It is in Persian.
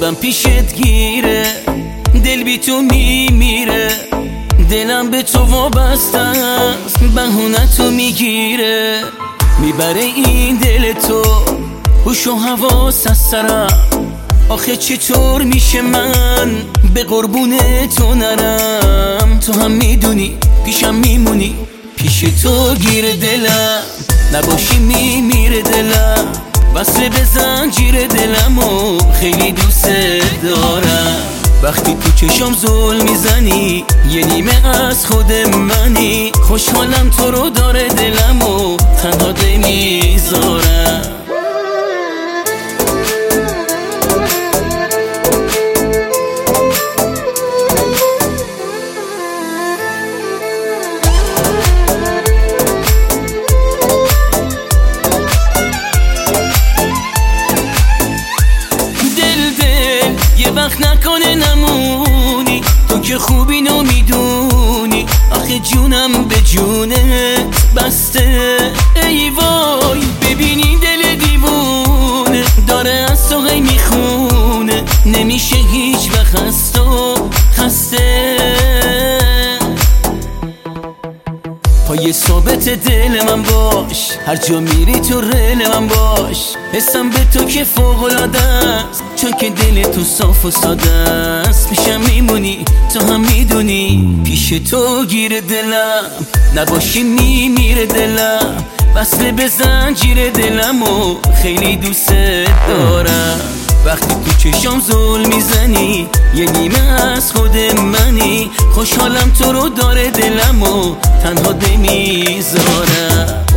قلبم پیشت گیره، دل بی تو میمیره، دلم به تو وابسته است، بهونتو میگیره، میبره این دل تو هوش و حواس از سرم. آخه چطور میشه من به قربون تو نرم؟ تو هم میدونی پیشم میمونی، پیش تو گیر دلم، نباشی میمیره دلم، وصل به زنجیر دلم و خیلی دوست دارم. وقتی تو چشم زل میزنی یه نیمه از خود منی، خوشحالم تو رو داره دلم و تنها نمیذارم. یه وقت نکنه نمونی، تو که خوبی نو میدونی، آخه جونم به جونت بسته. ای وای ببینی دل دیوونه داره از تو غی میخونه، نمیشه هیچ وقت از تو خسته. پای ثابت دل من باش، هر جا میری تو رل من باش، حسم به تو که فوق‌العاده است، چون که دل تو صاف و ساده است. پیشم میمونی تو هم میدونی، پیش تو گیر دلم، نباشی میمیره دلم، وصل به زنجیر دلم و خیلی دوست دارم. وقتی تو چشم زل میزنی یه نیمه از خود منی، خوشحالم تو رو داره دلم و تنها نمیذارم.